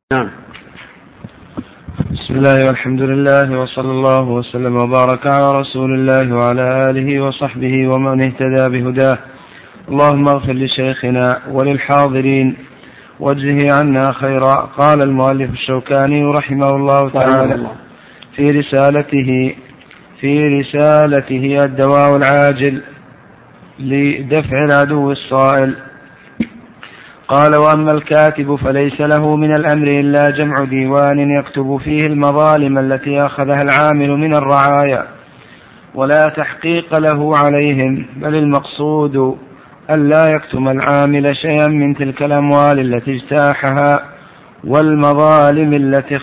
نعم. بسم الله والحمد لله وصلى الله وسلم وبارك على رسول الله وعلى آله وصحبه ومن اهتدى بهداه. اللهم اغفر لشيخنا وللحاضرين واجزه عنا خيرا. قال المؤلف الشوكاني رحمه الله تعالى في رسالته الدواء العاجل لدفع العدو الصائل، قال: وأما الكاتب فليس له من الأمر إلا جمع ديوان يكتب فيه المظالم التي أخذها العامل من الرعايا، ولا تحقيق له عليهم، بل المقصود أن لا يكتم العامل شيئا من تلك الأموال التي اجتاحها والمظالم التي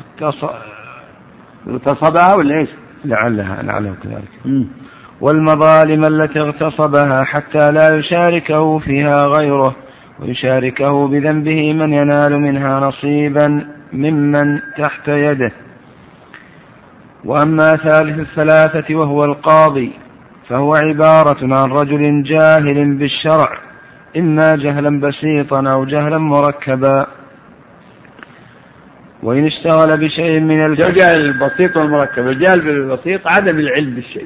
اغتصبها ولا ايش؟ لعله كذلك. والمظالم التي اغتصبها حتى لا يشاركه فيها غيره ويشاركه بذنبه من ينال منها نصيبا ممن تحت يده. وأما ثالث الثلاثة وهو القاضي فهو عبارة عن رجل جاهل بالشرع، إما جهلا بسيطا أو جهلا مركبا، وإن اشتغل بشيء من الجهل البسيط والمركب. الجهل بالبسيط عدم العلم بالشيء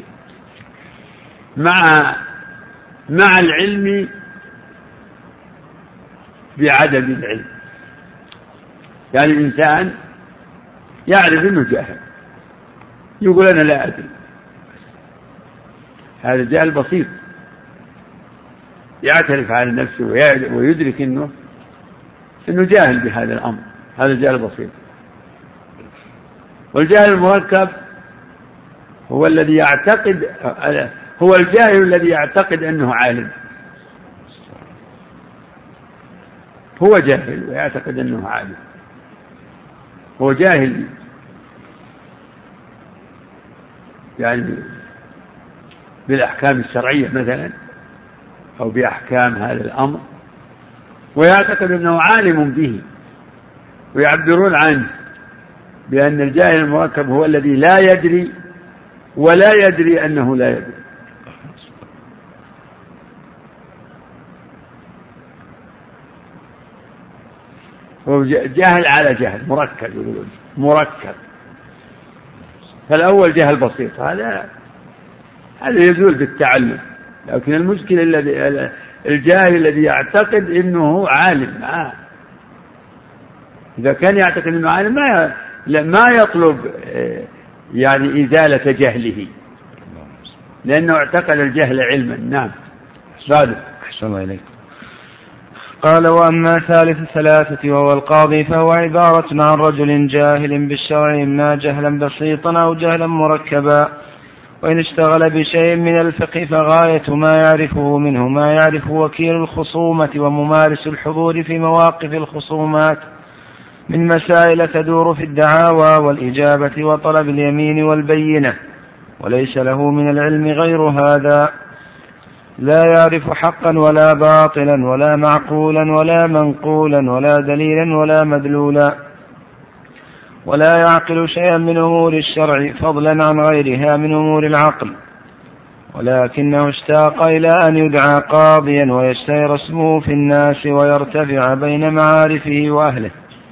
مع العلم بعدم العلم. يعني الإنسان يعرف أنه جاهل، يقول أنا لا أدري، هذا جهل بسيط. يعترف على نفسه ويدرك أنه جاهل بهذا الأمر، هذا الجهل بسيط. والجهل المركب هو الذي يعتقد، هو الجاهل الذي يعتقد أنه عالم. هو جاهل ويعتقد أنه عالم، هو جاهل يعني بالأحكام الشرعية مثلا أو بأحكام هذا الأمر، ويعتقد أنه عالم به، ويعبرون عنه بأن الجاهل المركب هو الذي لا يدري ولا يدري أنه لا يدري. هو جهل على جهل مركب، يقولون مركب. فالأول جهل بسيط، هذا يزول بالتعلم. لكن المشكلة الجاهل الذي يعتقد أنه عالم. إذا كان يعتقد أنه عالم ما يطلب يعني إزالة جهله، لأنه اعتقد الجهل علما. نعم. أحسن إليك. قال: وأما ثالث الثلاثة وهو القاضي فهو عبارة عن رجل جاهل بالشرع، إما جهلا بسيطا أو جهلا مركبا، وإن اشتغل بشيء من الفقه فغاية ما يعرفه منه ما يعرف وكيل الخصومة وممارس الحضور في مواقف الخصومات من مسائل تدور في الدعاوى والإجابة وطلب اليمين والبينة، وليس له من العلم غير هذا، لا يعرف حقا ولا باطلا ولا معقولا ولا منقولا ولا دليلا ولا مدلولا، ولا يعقل شيئا من أمور الشرع فضلا عن غيرها من أمور العقل، ولكنه اشتاق إلى أن يدعى قاضيا ويشتهر اسمه في الناس ويرتفع بين معارفه وأهله،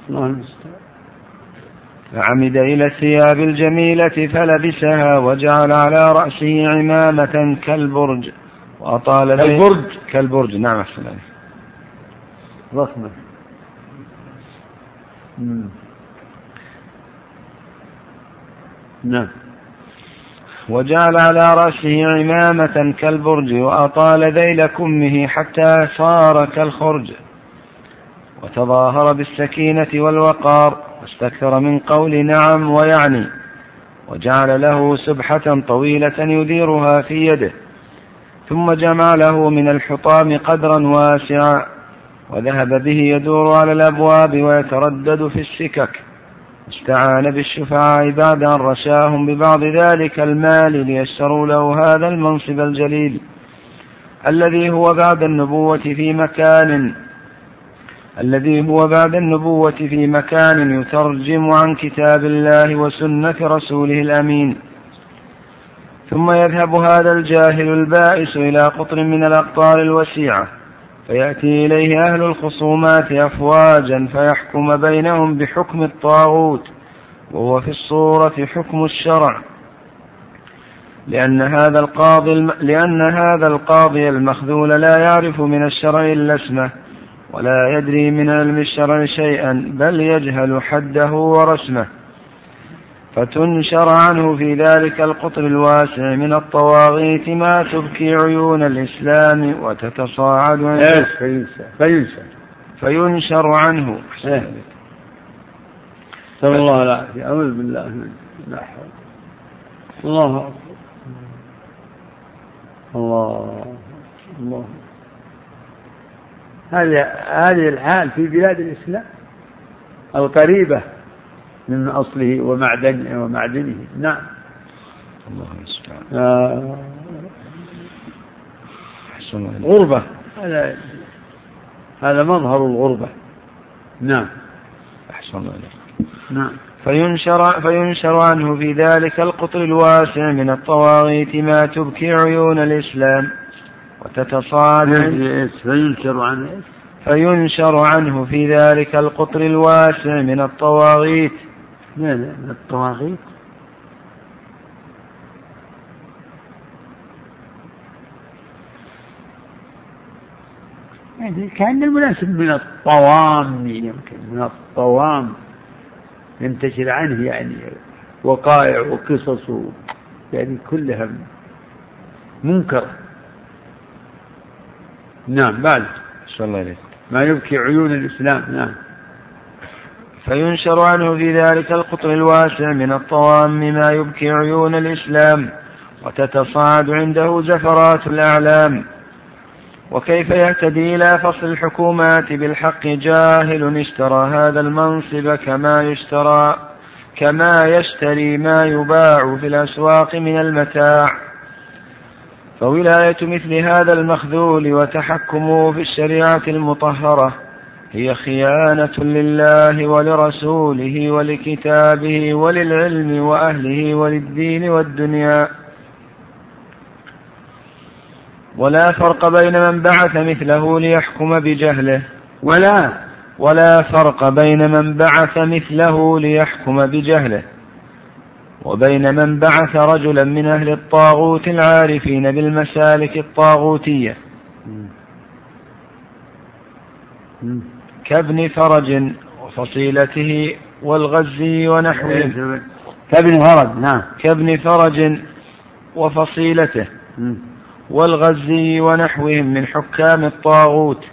فعمد إلى الثياب الجميلة فلبسها وجعل على رأسه عمامة كالبرج وأطال كالبرج. نعم. أحسن ضخمة. نعم. وجعل على رأسه عمامة كالبرج وأطال ذيل كمه حتى صار كالخرج، وتظاهر بالسكينة والوقار واستكثر من قول نعم ويعني، وجعل له سبحة طويلة يديرها في يده، ثم جمع له من الحطام قدرا واسعا وذهب به يدور على الأبواب ويتردد في السكك، استعان بالشفعاء بعد أن رشاهم ببعض ذلك المال ليشتروا له هذا المنصب الجليل الذي هو بعد النبوة في مكان يترجم عن كتاب الله وسنة رسوله الأمين. ثم يذهب هذا الجاهل البائس إلى قطر من الأقطار الوسيعة فيأتي إليه أهل الخصومات أفواجا فيحكم بينهم بحكم الطاغوت، وهو في الصورة حكم الشرع، لأن هذا القاضي المخذول لا يعرف من الشرع إلا اسمه، ولا يدري من علم الشرع شيئا، بل يجهل حده ورسمه، فتنشر عنه في ذلك القطر الواسع من الطواغيت ما تبكي عيون الإسلام وتتصاعد عنه. فينشر عنه. صلى الله العافية. أعوذ بالله من لا حول. الله أكبر. الله. هذه الحال في بلاد الإسلام القريبة من أصله ومعدنه. نعم. الله سبحانه. غربة. هذا مظهر الغربة. نعم. أحسن الله. نعم. فينشر عنه في ذلك القطر الواسع من الطواغيت ما تبكي عيون الإسلام وتتصاعد. فينشر عنه في ذلك القطر الواسع من الطواغيت. من الطواغيت. يعني كان المناسب من الطوام، يمكن من الطوام ينتشر عنه يعني وقائع وقصص يعني كلها منكر. نعم. بعد صلى الله عليه ما يبكي عيون الإسلام. نعم. فينشر عنه في ذلك القطر الواسع من الطوام ما يبكي عيون الإسلام وتتصاعد عنده زفرات الأعلام. وكيف يهتدي إلى فصل الحكومات بالحق جاهل اشترى هذا المنصب كما يشتري ما يباع في الأسواق من المتاع. فولاية مثل هذا المخذول وتحكمه في الشريعة المطهرة هي خيانة لله ولرسوله ولكتابه وللعلم وأهله وللدين والدنيا. ولا فرق بين من بعث مثله ليحكم بجهله ولا فرق بين من بعث مثله ليحكم بجهله وبين من بعث رجلا من أهل الطاغوت العارفين بالمسالك الطاغوتية كابن فرج وفصيلته والغزي ونحوهم. كابن فرج وفصيلته والغزي ونحوهم من حكام الطاغوت.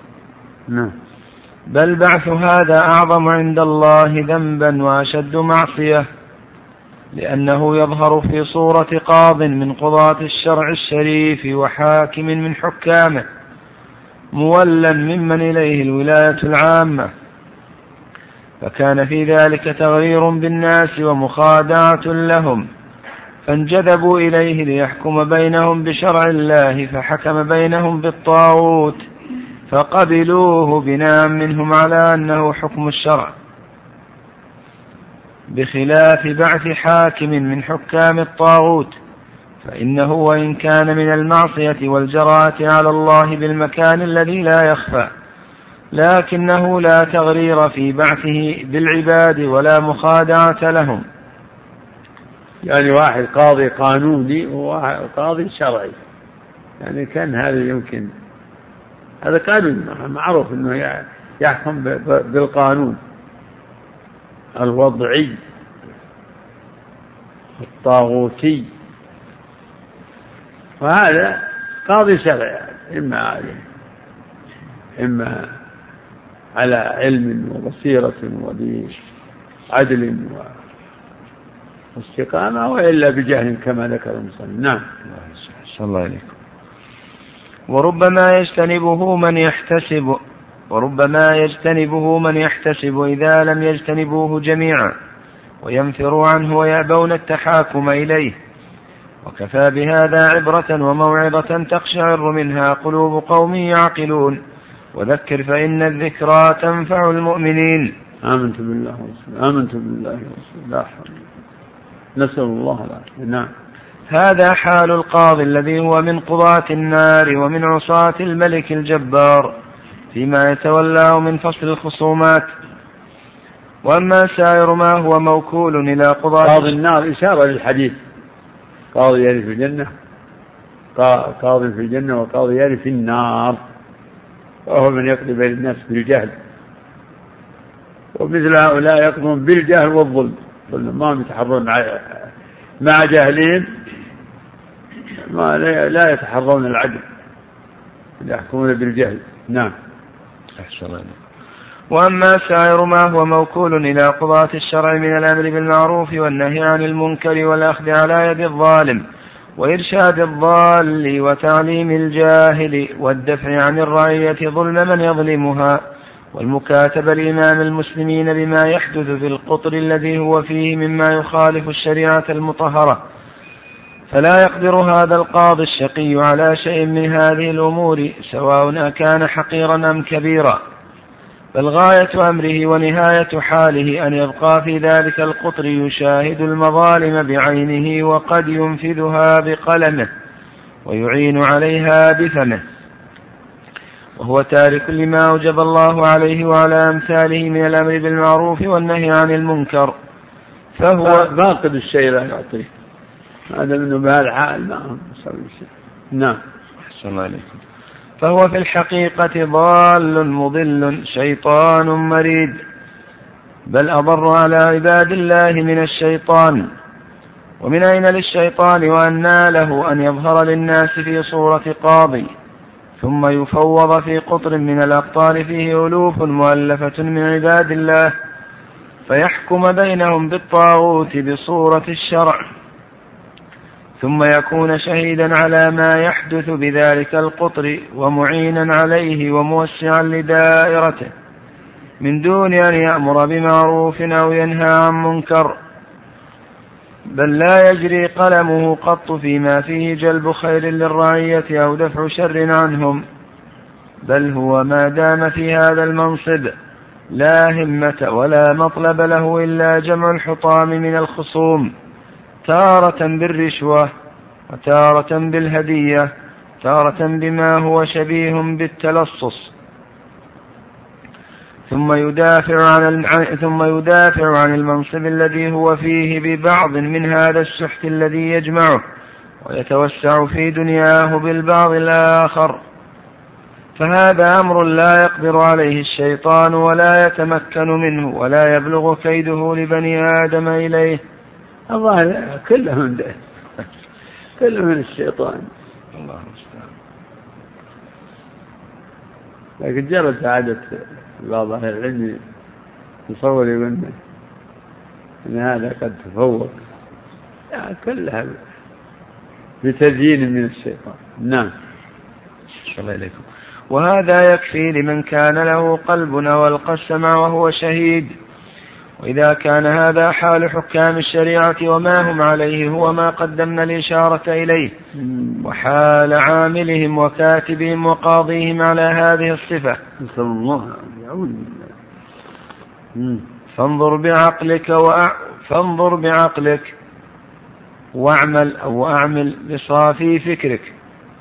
بل بعث هذا أعظم عند الله ذنبا وأشد معصية، لأنه يظهر في صورة قاض من قضاة الشرع الشريف وحاكم من حكامه مولا ممن إليه الولاية العامة، فكان في ذلك تغرير بالناس ومخادعة لهم، فانجذبوا إليه ليحكم بينهم بشرع الله، فحكم بينهم بالطاغوت فقبلوه بناء منهم على أنه حكم الشرع، بخلاف بعث حاكم من حكام الطاغوت، فإنه وإن كان من المعصية والجراءة على الله بالمكان الذي لا يخفى، لكنه لا تغرير في بعثه بالعباد ولا مخادعة لهم. يعني واحد قاضي قانوني وواحد قاضي شرعي، يعني كان هذا يمكن هذا قانون معروف أنه يحكم بالقانون الوضعي الطاغوتي، وهذا قاضي شرعي إما على علم وبصيرة وبعدل واستقامة، وإلا بجهل كما ذكر المصنف. نعم. صلى الله عليكم. وربما يجتنبه من يحتسب إذا لم يجتنبوه جميعا وينفروا عنه ويأبون التحاكم إليه. وكفى بهذا عبرة وموعظة تقشعر منها قلوب قوم يعقلون، وذكر فإن الذكرى تنفع المؤمنين. آمنت بالله ورسوله لا حول. نسأل الله العافية. نعم. هذا حال القاضي الذي هو من قضاة النار ومن عصاة الملك الجبار، فيما يتولاه من فصل الخصومات. وأما سائر ما هو موكول إلى قضاة قاضي النار إشارة للحديث، قاضي يرث في الجنة، قاضي في الجنة وقاضي يرث في النار، وهو من يقضي بين الناس بالجهل، ومثل هؤلاء يقضون بالجهل والظلم، ما هم يتحرون مع جهلهم، لا يتحرون العدل، يحكمون بالجهل. نعم. وأما سائر ما هو موكول إلى قضاة الشرع من الأمر بالمعروف والنهي عن المنكر والأخذ على يد الظالم وإرشاد الضال وتعليم الجاهل والدفع عن الرعية ظلم من يظلمها والمكاتبة لإمام المسلمين بما يحدث في القطر الذي هو فيه مما يخالف الشريعة المطهرة، فلا يقدر هذا القاضي الشقي على شيء من هذه الأمور سواء أكان حقيرا أم كبيرا، بل غاية أمره ونهاية حاله أن يبقى في ذلك القطر يشاهد المظالم بعينه وقد ينفذها بقلمه ويعين عليها بفمه، وهو تارك لما أوجب الله عليه وعلى أمثاله من الأمر بالمعروف والنهي عن المنكر، فهو باقد الشيء لا يعطيه، هذا منه بهالحال ما يسوي شيء. نعم. أحسن عليكم. فهو في الحقيقة ضال مضل شيطان مريد، بل أضر على عباد الله من الشيطان. ومن أين للشيطان وأنى له أن يظهر للناس في صورة قاضي ثم يفوض في قطر من الأقطار فيه ألوف مؤلفة من عباد الله فيحكم بينهم بالطاغوت بصورة الشرع، ثم يكون شهيدا على ما يحدث بذلك القطر ومعينا عليه وموسعا لدائرته من دون أن يأمر بمعروف أو ينهى عن منكر، بل لا يجري قلمه قط فيما فيه جلب خير للرعية أو دفع شر عنهم، بل هو ما دام في هذا المنصب لا همة ولا مطلب له إلا جمع الحطام من الخصوم، تارة بالرشوة وتارة بالهدية، تارة بما هو شبيه بالتلصص، ثم يدافع عن المنصب الذي هو فيه ببعض من هذا السحت الذي يجمعه ويتوسع في دنياه بالبعض الآخر، فهذا أمر لا يقدر عليه الشيطان ولا يتمكن منه ولا يبلغ كيده لبني آدم إليه. الله كله من الشيطان. الله المستعان. لكن جرت عادة بعض أهل العلم يصور يقولنا أن هذا قد تفوق، كلها بتزيين من الشيطان. نعم. الله إليكم. وهذا يكفي لمن كان له قلب والقى السمع وهو شهيد. وإذا كان هذا حال حكام الشريعة وما هم عليه هو ما قدمنا الإشارة إليه، وحال عاملهم وكاتبهم وقاضيهم على هذه الصفة، نسأل الله يعوذ بالله. فانظر بعقلك وأعمل بصافي فكرك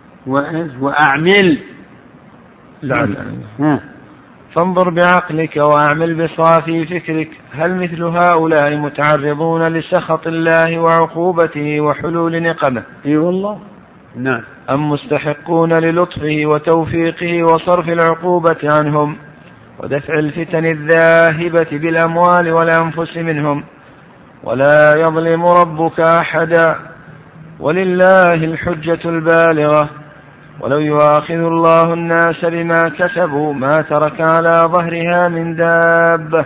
فانظر بعقلك وأعمل بصافي فكرك، هل مثل هؤلاء متعرضون لسخط الله وعقوبته وحلول نقمه؟ اي والله. نعم. أم مستحقون للطفه وتوفيقه وصرف العقوبة عنهم ودفع الفتن الذاهبة بالأموال والأنفس منهم؟ ولا يظلم ربك أحدا، ولله الحجة البالغة، ولو يؤاخذ الله الناس بما كسبوا ما ترك على ظهرها من دابة.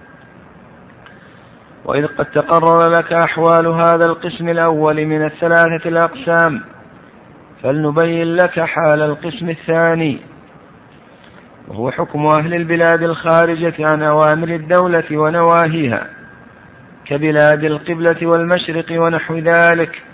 وإذ قد تقرر لك أحوال هذا القسم الأول من الثلاثة الأقسام، فلنبين لك حال القسم الثاني، وهو حكم أهل البلاد الخارجة عن أوامر الدولة ونواهيها كبلاد القبلة والمشرق ونحو ذلك.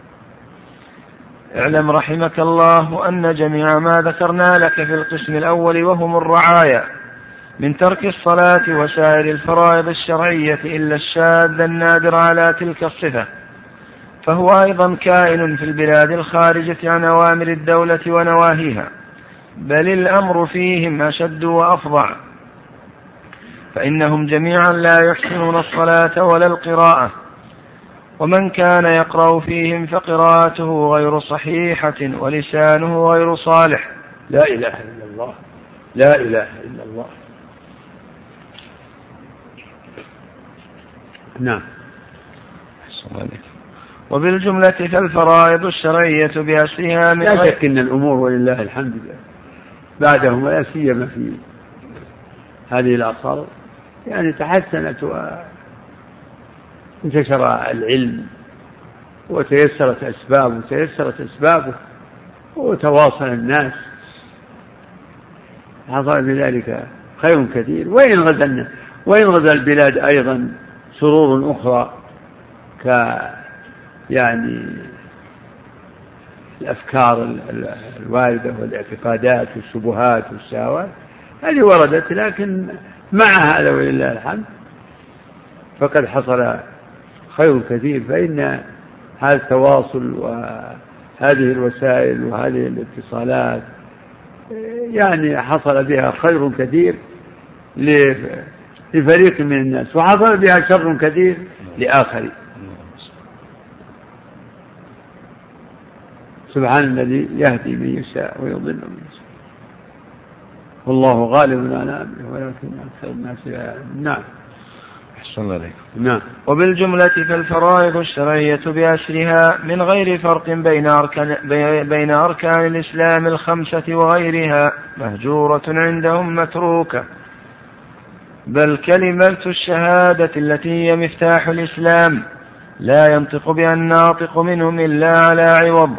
اعلم رحمك الله أن جميع ما ذكرنا لك في القسم الأول وهم الرعايا من ترك الصلاة وسائر الفرائض الشرعية إلا الشاذ النادر على تلك الصفة، فهو أيضا كائن في البلاد الخارجة عن أوامر الدولة ونواهيها، بل الأمر فيهم أشد وأفظع، فإنهم جميعا لا يحسنون الصلاة ولا القراءة، ومن كان يقرأ فيهم فقراءته غير صحيحة ولسانه غير صالح. لا إله إلا الله، لا إله إلا الله. نعم. وبالجملة فالفرائض الشرعية بأسرها من لا شك أن الأمور ولله الحمد بعدهم ولا سيما في هذه الأعصار يعني تحسنت وانتشر العلم وتيسرت أسبابه وتواصل الناس، حصل بذلك خير كثير. وإن غزا البلاد أيضا شرور أخرى يعني الأفكار الواردة والاعتقادات والشبهات والشهوات هذه وردت، لكن مع هذا ولله الحمد فقد حصل خير كثير. فإن هذا التواصل وهذه الوسائل وهذه الاتصالات يعني حصل بها خير كثير لفريق من الناس، وحصل بها شر كثير لآخرين. سبحان الذي يهدي من يشاء ويضل من يشاء، والله غالب على أمره ولكن أكثر الناس لا يعلمون. نعم. أحسن الله عليكم. نعم. وبالجملة فالفرائض الشرعية بأسرها من غير فرق بين أركان الإسلام الخمسة وغيرها مهجورة عندهم متروكة، بل كلمة الشهادة التي هي مفتاح الإسلام لا ينطق بها الناطق منهم إلا على عوض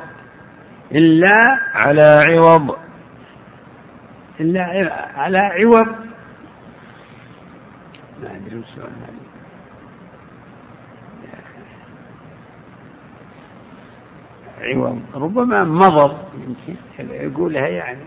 ما أدري السؤال عوض ربما مضض يمكن يقولها يعني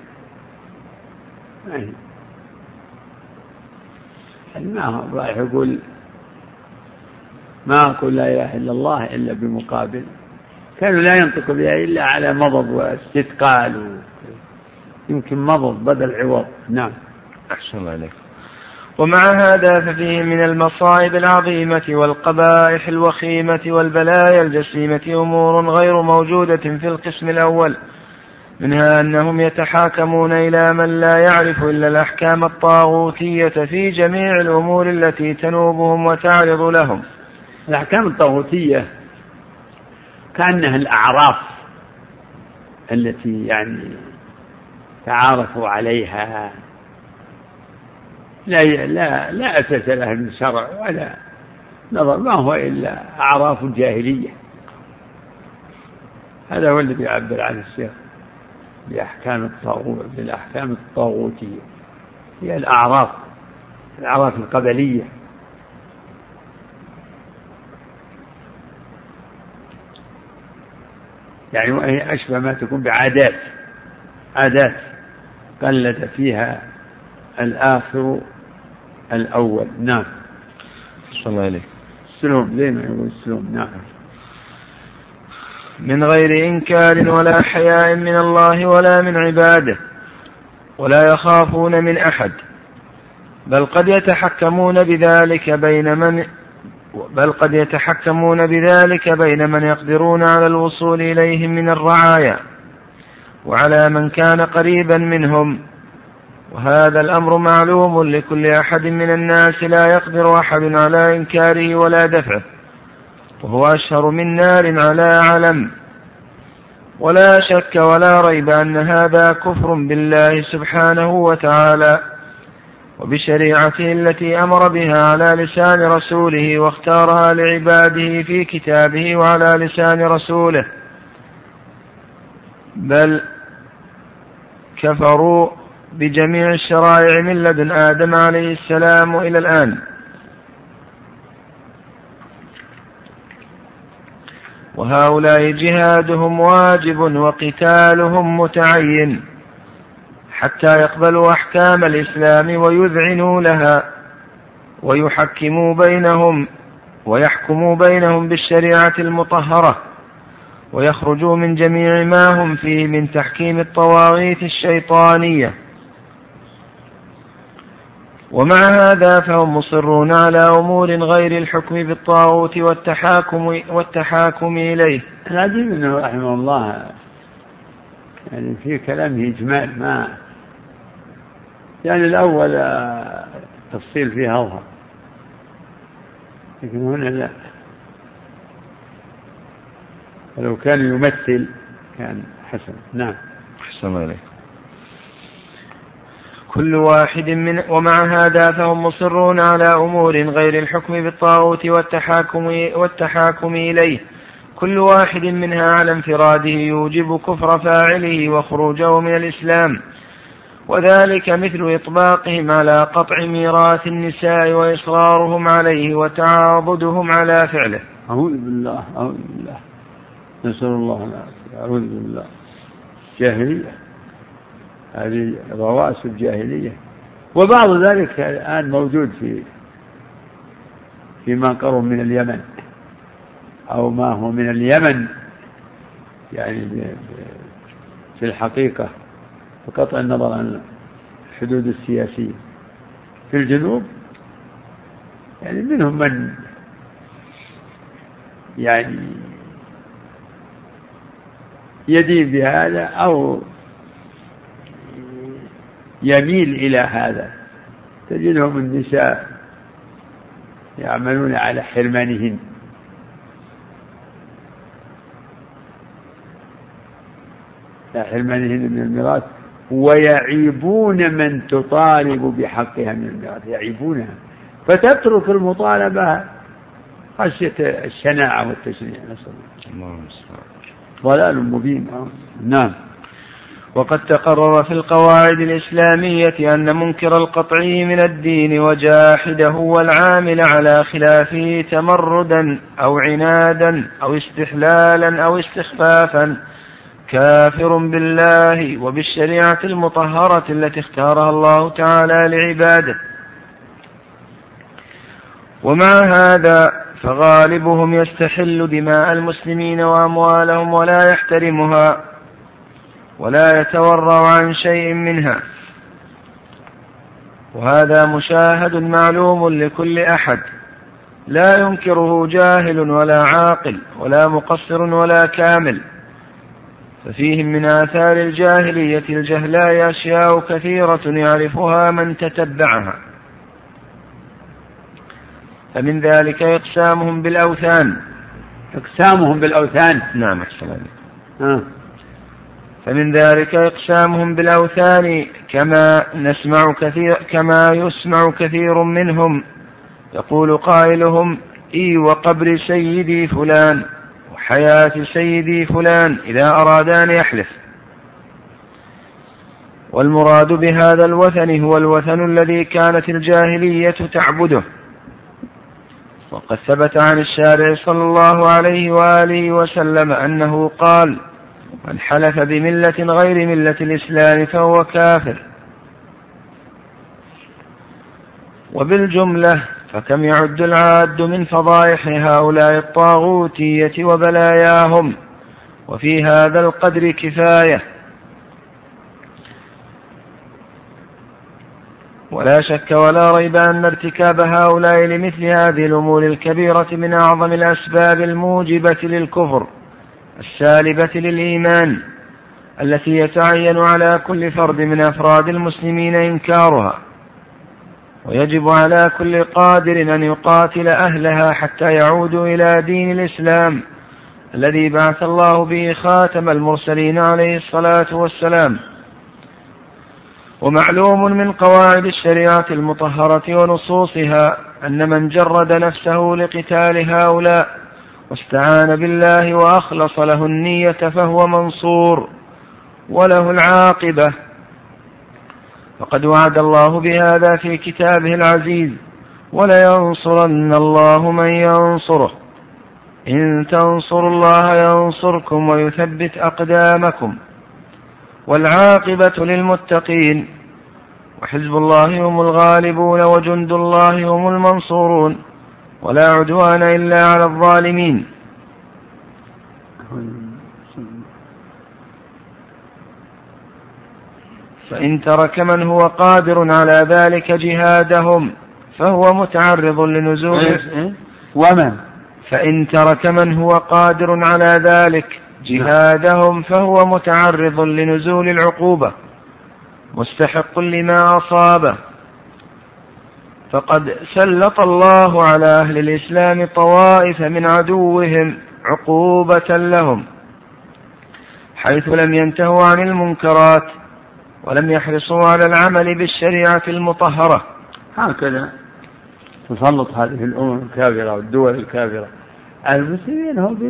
ما هو رايح يقول ما أقول لا إله إلا الله إلا بمقابل، كانوا لا ينطق بها إلا على مضض واستثقال، يمكن مضض بدل عوض. نعم. أحسن عليك. ومع هذا ففيه من المصائب العظيمة والقبائح الوخيمة والبلايا الجسيمة أمور غير موجودة في القسم الأول، منها أنهم يتحاكمون إلى من لا يعرف إلا الأحكام الطاغوتية في جميع الأمور التي تنوبهم وتعرض لهم. الأحكام الطاغوتية كأنها الأعراف التي يعني تعارفوا عليها، لا أساس لها من شرع ولا نظر، ما هو إلا أعراف الجاهلية. هذا هو الذي يعبر عنه الشيخ بالأحكام الطاغوتية، هي الأعراف القبلية. يعني وهي أشبه ما تكون بعادات قلد فيها الآخر الأول. نعم. صلى الله عليه السلوم زي ما يقول السلوم. نعم. من غير إنكار ولا حياء من الله ولا من عباده، ولا يخافون من أحد، بل قد يتحكمون بذلك بين من يقدرون على الوصول إليهم من الرعايا وعلى من كان قريبا منهم، وهذا الأمر معلوم لكل أحد من الناس، لا يقدر أحد على إنكاره ولا دفعه، وهو أشهر من نار على علم. ولا شك ولا ريب أن هذا كفر بالله سبحانه وتعالى وبشريعته التي أمر بها على لسان رسوله واختارها لعباده في كتابه وعلى لسان رسوله، بل كفروا بجميع الشرائع من لدن آدم عليه السلام إلى الآن. وهؤلاء جهادهم واجب وقتالهم متعين حتى يقبلوا أحكام الإسلام ويذعنوا لها ويحكموا بينهم بالشريعة المطهرة، ويخرجوا من جميع ما هم فيه من تحكيم الطواغيت الشيطانية. ومع هذا فهم مصرون على أمور غير الحكم بالطاغوت والتحاكم إليه. العجيب أنه رحمه الله يعني في كلامه إجمال، ما يعني الأول تفصيل فيها أظهر، لكن هنا لا، ولو كان يمثل كان حسن. نعم. حسن عليك. كل واحد ومع هذا فهم مصرون على أمور غير الحكم بالطاغوت والتحاكم إليه، كل واحد منها على انفراده يوجب كفر فاعله وخروجه من الإسلام، وذلك مثل إطباقهم على قطع ميراث النساء وإصرارهم عليه وتعاضدهم على فعله. أعوذ بالله أعوذ بالله، نسأل الله العافية. أعوذ بالله. جاهلية، هذه رواس الجاهلية، وبعض ذلك الآن موجود فيما قرب من اليمن أو ما هو من اليمن، يعني في الحقيقة بقطع النظر عن الحدود السياسية في الجنوب، يعني منهم من يعني يدين بهذا أو يميل إلى هذا. تجدهم النساء يعملون على حرمانهن، من الميراث، ويعيبون من تطالب بحقها من الميراث، يعيبونها، فتترك المطالبة خشية الشناعة والتشنيع. نسأل الله. ضلال مبين. نعم. وقد تقرر في القواعد الإسلامية أن منكر القطع من الدين وجاحده والعامل على خلافه تمردا أو عنادا أو استحلالا أو استخفافا كافر بالله وبالشريعة المطهرة التي اختارها الله تعالى لعباده. ومع هذا فغالبهم يستحل دماء المسلمين وأموالهم ولا يحترمها ولا يتورع عن شيء منها، وهذا مشاهد معلوم لكل أحد، لا ينكره جاهل ولا عاقل ولا مقصر ولا كامل. ففيهم من آثار الجاهلية الجهلاء أشياء كثيرة يعرفها من تتبعها، فمن ذلك إقسامهم بالأوثان. نعم أحسن. فمن ذلك إقسامهم بالأوثان كما يسمع كثير منهم يقول قائلهم: إي وقبر سيدي فلان وحياة سيدي فلان، إذا أراد أن يحلف. والمراد بهذا الوثن هو الوثن الذي كانت الجاهلية تعبده. وقد ثبت عن الشارع صلى الله عليه وآله وسلم أنه قال: من حلف بملة غير ملة الإسلام فهو كافر. وبالجملة فكم يعد العاد من فضائح هؤلاء الطاغوتية وبلاياهم، وفي هذا القدر كفاية. ولا شك ولا ريب أن ارتكاب هؤلاء لمثل هذه الأمور الكبيرة من أعظم الأسباب الموجبة للكفر السالبة للإيمان، التي يتعين على كل فرد من أفراد المسلمين إنكارها، ويجب على كل قادر أن يقاتل أهلها حتى يعودوا إلى دين الإسلام الذي بعث الله به خاتم المرسلين عليه الصلاة والسلام. ومعلوم من قواعد الشريعة المطهرة ونصوصها أن من جرد نفسه لقتال هؤلاء واستعان بالله وأخلص له النية فهو منصور وله العاقبة. فقد وعد الله بهذا في كتابه العزيز: ولينصرن الله من ينصره، إن تنصروا الله ينصركم ويثبت أقدامكم. والعاقبة للمتقين، وحزب الله هم الغالبون وجند الله هم المنصورون، ولا عدوان إلا على الظالمين. فإن ترك من هو قادر على ذلك جهادهم فهو متعرض لنزول فإن ترك من هو قادر على ذلك جهادهم فهو متعرض لنزول العقوبة مستحق لما أصابه. فقد سلط الله على أهل الإسلام طوائف من عدوهم عقوبة لهم حيث لم ينتهوا عن المنكرات ولم يحرصوا على العمل بالشريعة المطهرة. هكذا تسلط هذه الأمم الكافرة والدول الكافرة على المسلمين هم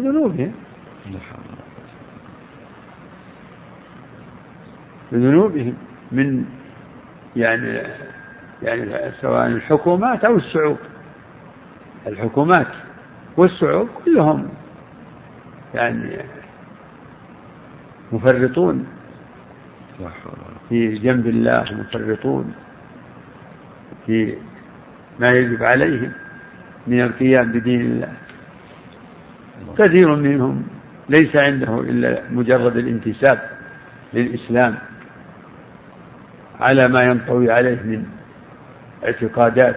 بذنوبهم من يعني سواء الحكومات أو الشعوب. الحكومات والشعوب كلهم يعني مفرطون في جنب الله، مفرطون في ما يجب عليهم من القيام بدين الله. كثير منهم ليس عنده إلا مجرد الانتساب للإسلام على ما ينطوي عليه من اعتقادات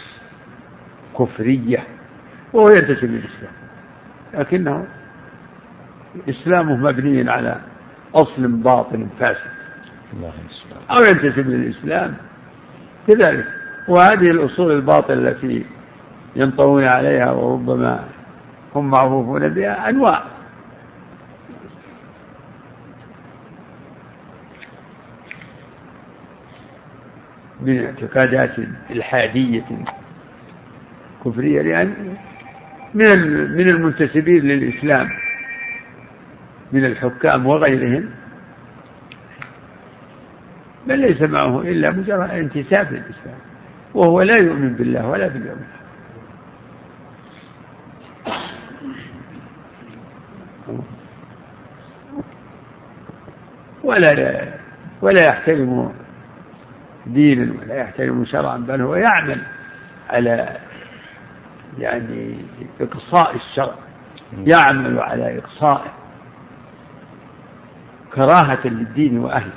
كفرية وهو ينتسب للإسلام، لكنه إسلامه مبني على أصل باطل فاسد، أو ينتسب للإسلام كذلك. وهذه الأصول الباطلة التي ينطوون عليها وربما هم معروفون بها أنواع. من اعتقادات الحادية كفرية، لأن من المنتسبين للإسلام من الحكام وغيرهم بل ليس معه إلا مجرد انتساب للإسلام وهو لا يؤمن بالله ولا باليوم ولا يحترم دينا ولا يحترم شرعا، بل هو يعمل على يعني إقصاء الشرع، يعمل على إقصائه كراهة للدين وأهله.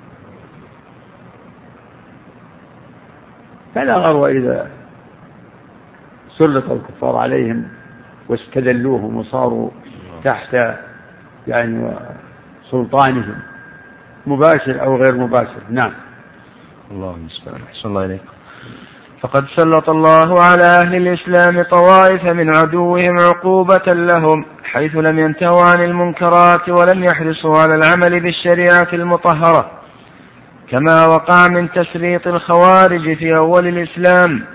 فلا غرو إذا سلط الكفار عليهم واستذلوهم وصاروا تحت يعني سلطانهم مباشر أو غير مباشر. نعم. الله المستعان. أحسن الله إليك. فقد سلط الله على أهل الإسلام طوائف من عدوهم عقوبة لهم حيث لم ينتهوا عن المنكرات ولم يحرصوا على العمل بالشريعة المطهرة، كما وقع من تسليط الخوارج في أول الإسلام،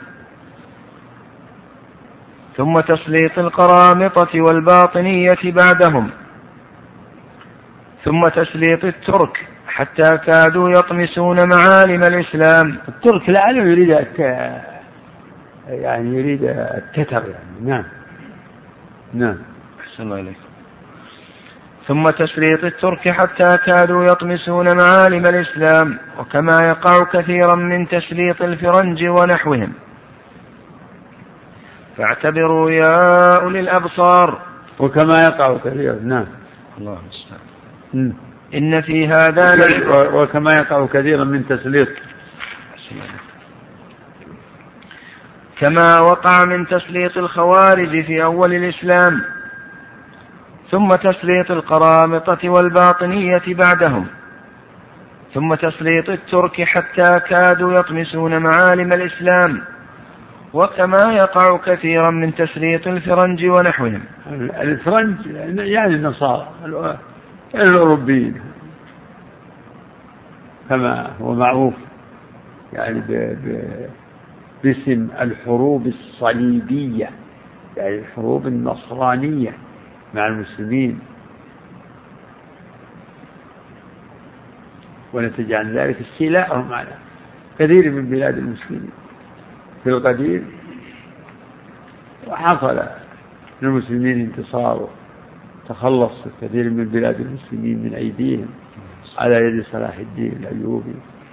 ثم تسليط القرامطة والباطنية بعدهم، ثم تسليط الترك حتى كادوا يطمسون معالم الإسلام. الترك لعله يريد التتر يعني. نعم. أحسن الله إليك. ثم تسليط الترك حتى كادوا يطمسون معالم الإسلام، وكما يقع كثيرا من تسليط الفرنج ونحوهم. فاعتبروا يا أولي الأبصار. وكما يقع كثيرا. نعم. الله المستعان. إن في هذا وكما يقع كثيرا من تسليط، كما وقع من تسليط الخوارج في أول الإسلام، ثم تسليط القرامطة والباطنية بعدهم، ثم تسليط الترك حتى كادوا يطمسون معالم الإسلام، وكما يقع كثيرا من تسليط الفرنج ونحوهم. الفرنج يعني النصارى الأوروبيين كما هو معروف يعني باسم الحروب الصليبية، يعني الحروب النصرانية مع المسلمين، ونتج عن ذلك استيلاءهم على كثير من بلاد المسلمين في القديم، وحصل للمسلمين انتصار، تخلص كثير من بلاد المسلمين من أيديهم على يد صلاح الدين الأيوبي،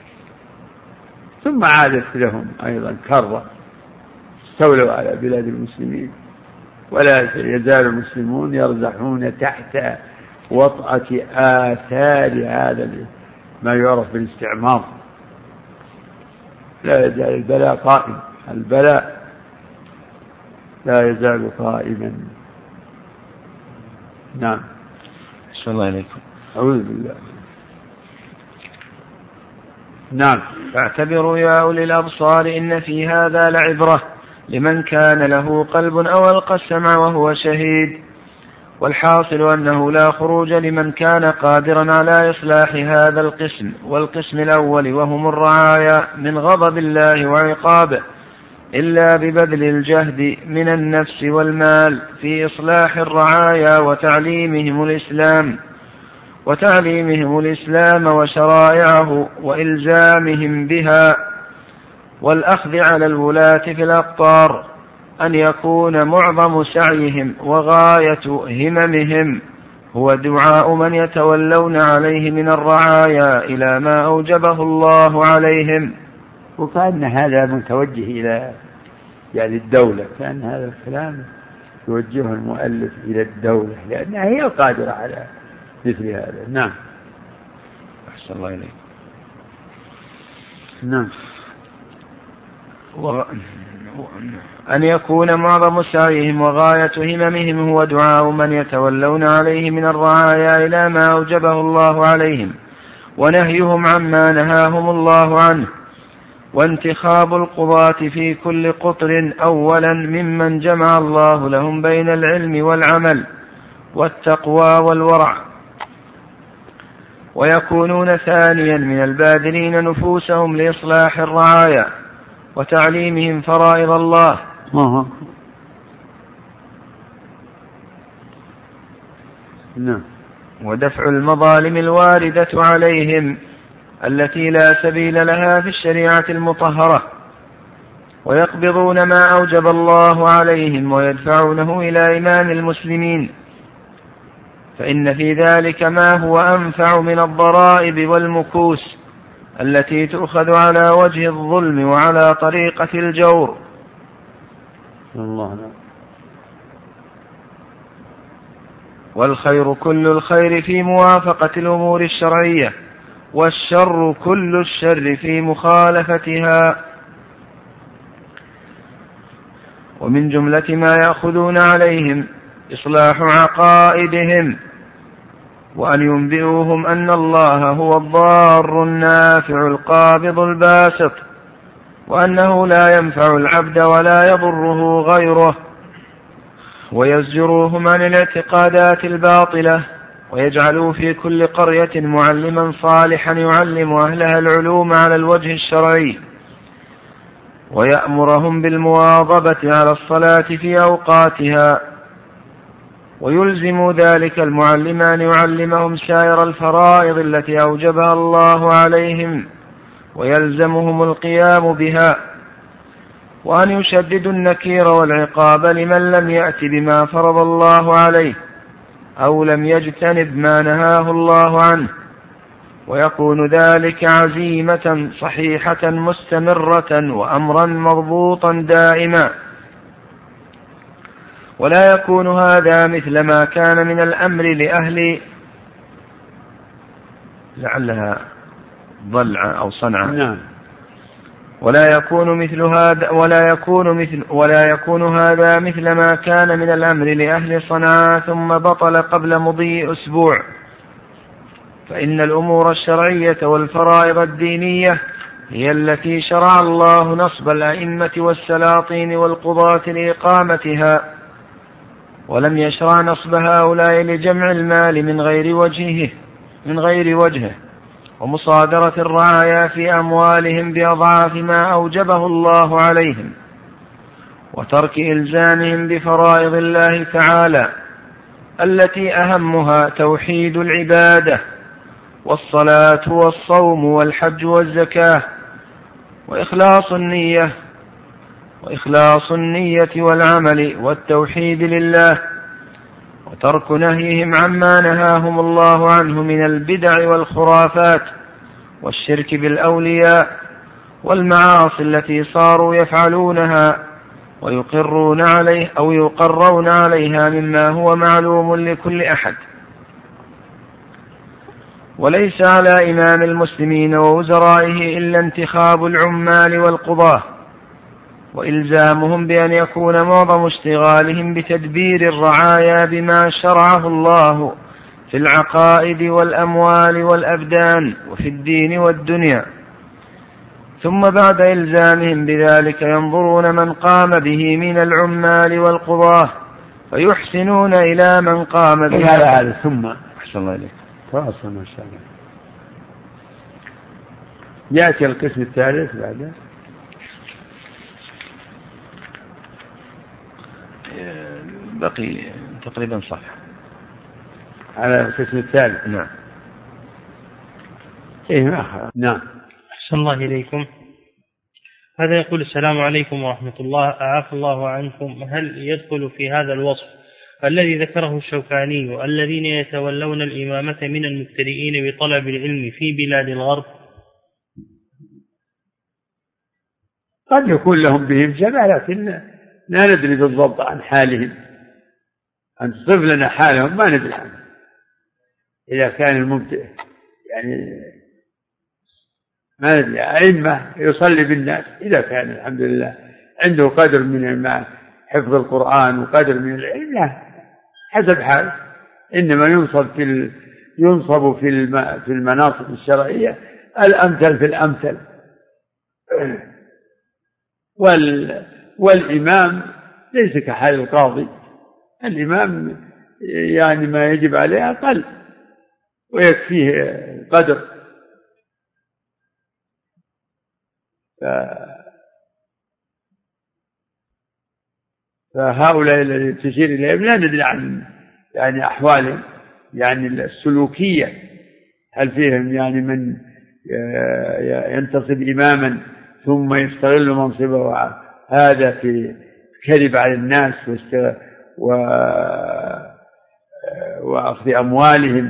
ثم عادت لهم أيضا كرة، استولوا على بلاد المسلمين ولا يزال المسلمون يرزحون تحت وطأة آثار هذا ما يعرف بالاستعمار. لا يزال البلاء قائم، البلاء لا يزال قائما. نعم. أحسن الله إليكم. أعوذ بالله. نعم. فاعتبروا يا أولي الأبصار إن في هذا لعبرة لمن كان له قلب أو ألقى السمع وهو شهيد. والحاصل أنه لا خروج لمن كان قادرا على إصلاح هذا القسم والقسم الأول وهم الرعايا من غضب الله وعقابه إلا ببذل الجهد من النفس والمال في إصلاح الرعايا وتعليمهم الإسلام وشرائعه وإلزامهم بها. والأخذ على الولاة في الأقطار أن يكون معظم سعيهم وغاية هممهم هو دعاء من يتولون عليه من الرعايا إلى ما أوجبه الله عليهم. وكأن هذا متوجه إلى الدولة، كأن هذا الكلام يوجهه المؤلف إلى الدولة لأنها هي القادرة على مثل هذا. نعم. أحسن الله إليك. نعم. أن يكون معظم سعيهم وغاية هممهم هو دعاء من يتولون عليه من الرعايا إلى ما أوجبه الله عليهم ونهيهم عما نهاهم الله عنه، وانتخاب القضاة في كل قطر أولا ممن جمع الله لهم بين العلم والعمل والتقوى والورع، ويكونون ثانيا من الباذلين نفوسهم لإصلاح الرعايا وتعليمهم فرائض الله ودفع المظالم الواردة عليهم التي لا سبيل لها في الشريعة المطهرة، ويقبضون ما أوجب الله عليهم ويدفعونه إلى إمام المسلمين، فإن في ذلك ما هو أنفع من الضرائب والمكوس التي تؤخذ على وجه الظلم وعلى طريقة الجور. والخير كل الخير في موافقة الأمور الشرعية، والشر كل الشر في مخالفتها. ومن جملة ما يأخذون عليهم إصلاح عقائدهم، وأن ينبئوهم أن الله هو الضار النافع القابض الباسط، وأنه لا ينفع العبد ولا يضره غيره، ويزجروهم عن الاعتقادات الباطلة، ويجعلوا في كل قرية معلما صالحا يعلم أهلها العلوم على الوجه الشرعي، ويأمرهم بالمواظبة على الصلاة في أوقاتها، ويلزم ذلك المعلم أن يعلمهم سائر الفرائض التي أوجبها الله عليهم ويلزمهم القيام بها، وأن يشددوا النكير والعقاب لمن لم يأت بما فرض الله عليه أو لم يجتنب ما نهاه الله عنه، ويكون ذلك عزيمة صحيحة مستمرة وأمرا مضبوطا دائما. ولا يكون هذا مثل ما كان من الأمر لأهل لعلها ضلع أو صنعة. نعم. ولا يكون هذا مثل ما كان من الأمر لأهل صنعاء ثم بطل قبل مضي أسبوع، فإن الأمور الشرعية والفرائض الدينية هي التي شرع الله نصب الأئمة والسلاطين والقضاة لإقامتها، ولم يشرع نصب هؤلاء لجمع المال من غير وجهه ومصادرة الرعايا في أموالهم بأضعاف ما أوجبه الله عليهم، وترك إلزامهم بفرائض الله تعالى التي أهمها توحيد العبادة والصلاة والصوم والحج والزكاة وإخلاص النية والعمل والتوحيد لله، وترك نهيهم عما نهاهم الله عنه من البدع والخرافات والشرك بالأولياء والمعاصي التي صاروا يفعلونها يقرون عليها مما هو معلوم لكل أحد. وليس على إمام المسلمين ووزرائه إلا انتخاب العمال والقضاة، وإلزامهم بأن يكون معظم اشتغالهم بتدبير الرعايا بما شرعه الله في العقائد والأموال والأبدان وفي الدين والدنيا. ثم بعد إلزامهم بذلك ينظرون من قام به من العمال والقضاة فيحسنون إلى من قام به. هذا ثم أحسن الله إليك. تواصل ما شاء الله. يأتي القسم الثالث بعد بقي تقريبا صفحة على القسم الثالث. نعم. نعم. أحسن الله إليكم. هذا يقول: السلام عليكم ورحمة الله، أعاف الله عنكم. هل يدخل في هذا الوصف الذي ذكره الشوكاني الذين يتولون الإمامة من المبتدئين بطلب العلم في بلاد الغرب؟ قد يكون لهم بهم جمع، لكن لا ندري بالضبط عن حالهم. أن تصف لنا حالهم ما ندري عنه. إذا كان المبتدئ يعني ما ندري، أئمة يصلي بالناس، إذا كان الحمد لله عنده قدر من حفظ القرآن وقدر من العلم، لا حسب حال. إنما ينصب في المناصب الشرعية الأمثل في الأمثل. والإمام ليس كحال القاضي. الإمام يعني ما يجب عليه أقل ويكفيه قدر. فهؤلاء الذين تشير إليهم لا ندري عن يعني أحوالهم، يعني السلوكية، هل فيهم يعني من ينتصب إماما ثم يستغل منصبه هذا في كذب على الناس وأخذ أموالهم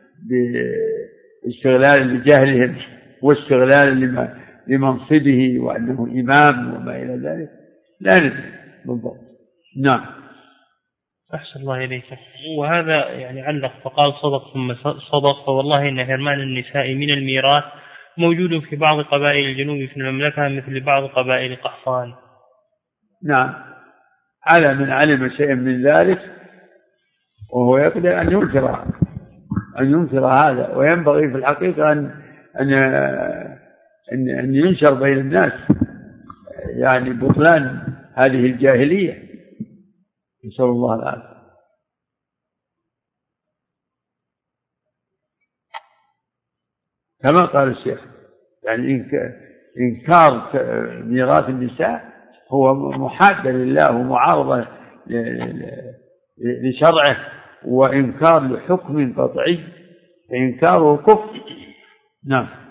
باستغلال لجهلهم واستغلال لمنصبه وأنه إمام وما إلى ذلك، لا ندري بالضبط. نعم. أحسن الله إليك. وهذا يعني علق فقال: صدق ثم صدق، فوالله إن حرمان النساء من الميراث موجود في بعض قبائل الجنوب في المملكة مثل بعض قبائل قحطان. نعم، على من علم شيئا من ذلك وهو يقدر أن ينكر هذا، وينبغي في الحقيقة أن ينشر بين الناس يعني بطلان هذه الجاهلية، نسأل الله العافية. كما قال الشيخ يعني إنكار ميراث النساء هو محادة لله ومعارضة لشرعه وإنكار لحكم قطعي، فإنكاره كفر. نعم.